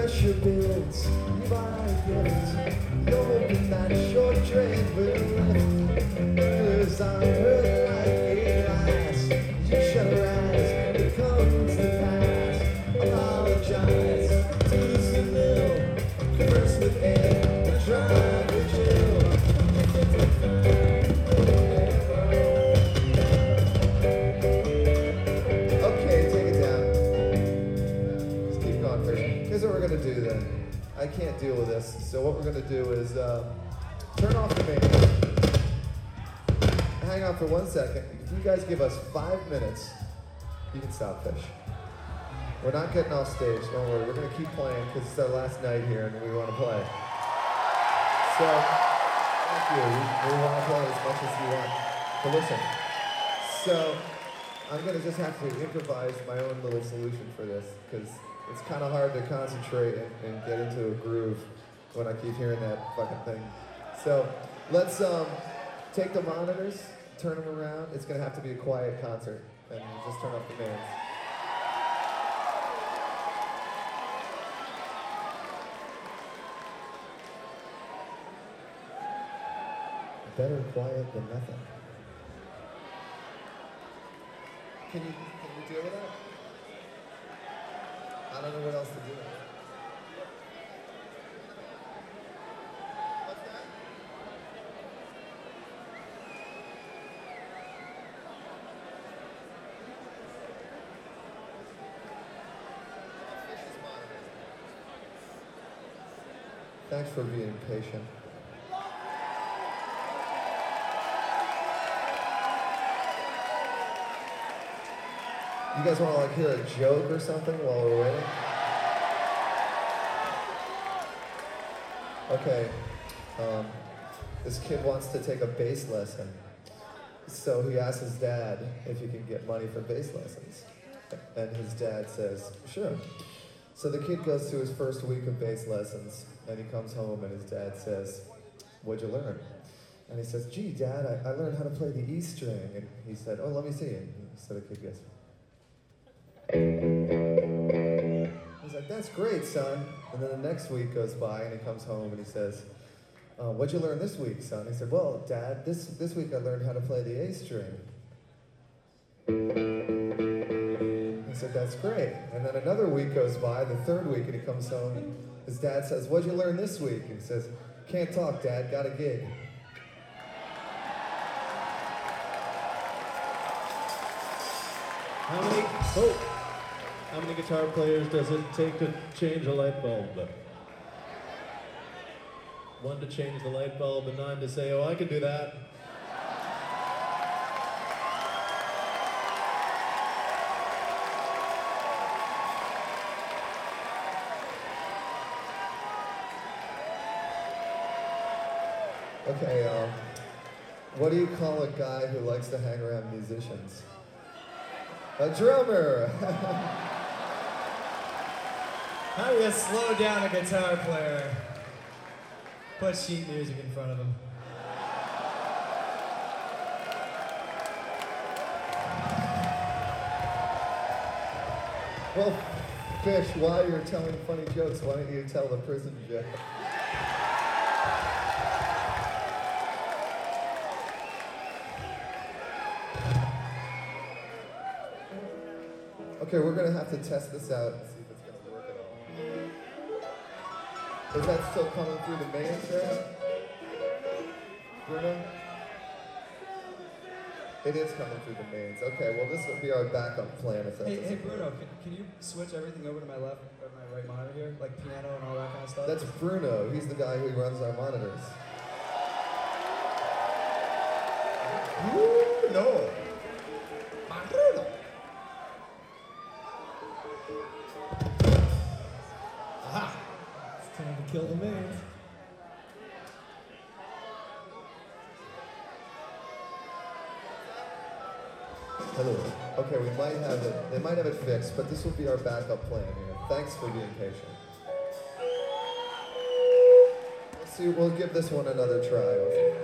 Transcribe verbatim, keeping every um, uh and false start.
pressure builds, you buy gifts. You're hoping that short train will lift. Fingers on her like glass. You shut her eyes, it comes to pass. Apologize to the mill. Converse with air, and drive with chill. Okay, take it down. Just keep going first. Here's what we're gonna do then. I can't deal with this, so what we're gonna do is uh, turn off the main. Hang on for one second. If you guys give us five minutes, you can stop fish. We're not getting off stage, don't worry. We're gonna keep playing because it's our last night here and we wanna play. So, thank you. We, we wanna play as much as you want to listen. So, I'm gonna just have to improvise my own little solution for this because it's kind of hard to concentrate and, and get into a groove when I keep hearing that fucking thing. So, let's um, take the monitors, turn them around. It's gonna have to be a quiet concert and just turn off the bands. Better quiet than nothing. Can you, can you deal with that? I don't know what else to do. What's that? Thanks for being patient. You guys want to like hear a joke or something while we're waiting? Okay, um, this kid wants to take a bass lesson. So he asks his dad if he can get money for bass lessons. And his dad says, sure. So the kid goes to his first week of bass lessons and he comes home and his dad says, what'd you learn? And he says, gee, Dad, I, I learned how to play the E string. And he said, oh, let me see. And so the kid goes, he's like, that's great, son. And then the next week goes by and he comes home and he says, uh, what'd you learn this week, son? He said, well, Dad, this, this week I learned how to play the A string. He said, that's great. And then another week goes by, the third week, and he comes home. His dad says, what'd you learn this week? And he says, can't talk, Dad, got a gig. How many, oh, how many guitar players does it take to change a light bulb? One to change the light bulb and nine to say, oh, I can do that. Okay, um, what do you call a guy who likes to hang around musicians? A drummer! How do you slow down a guitar player? Put sheet music in front of him. Well, Fish, while you're telling funny jokes, why don't you tell the prison joke? Okay, we're gonna have to test this out and see if it's gonna work at all. Is that still coming through the mains there? Bruno? It is coming through the mains. Okay, well this will be our backup plan if that Hey, doesn't hey work. Bruno, can, can you switch everything over to my left or my right monitor here? Like piano and all that kind of stuff? That's Bruno. He's the guy who runs our monitors. Bruno! Bruno! Aha! It's time to kill the mains. Hello. Okay, we might have it. They might have it fixed, but this will be our backup plan here. Thanks for being patient. Let's see. We'll give this one another try.